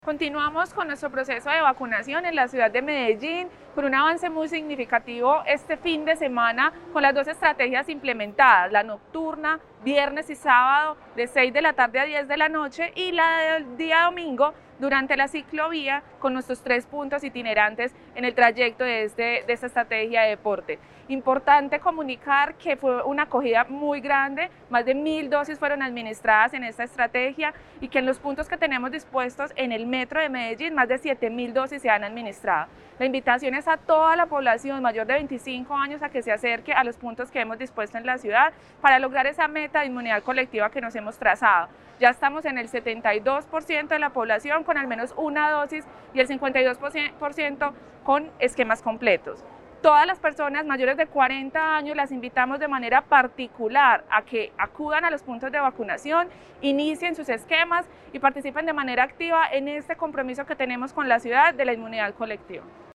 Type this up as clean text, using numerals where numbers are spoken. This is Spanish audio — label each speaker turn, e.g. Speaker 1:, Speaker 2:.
Speaker 1: Continuamos con nuestro proceso de vacunación en la ciudad de Medellín, con un avance muy significativo este fin de semana con las dos estrategias implementadas, la nocturna, viernes y sábado, de 6 de la tarde a 10 de la noche, y la del día domingo, durante la ciclovía, con nuestros 3 puntos itinerantes en el trayecto de esta estrategia de deporte. Importante comunicar que fue una acogida muy grande, más de 1000 dosis fueron administradas en esta estrategia y que en los puntos que tenemos dispuestos en el metro de Medellín, más de 7000 dosis se han administrado. La invitación es a toda la población mayor de 25 años a que se acerque a los puntos que hemos dispuesto en la ciudad para lograr esa meta de inmunidad colectiva que nos hemos trazado. Ya estamos en el 72% de la población con al menos una dosis y el 52% con esquemas completos. Todas las personas mayores de 40 años las invitamos de manera particular a que acudan a los puntos de vacunación, inicien sus esquemas y participen de manera activa en este compromiso que tenemos con la ciudad de la inmunidad colectiva.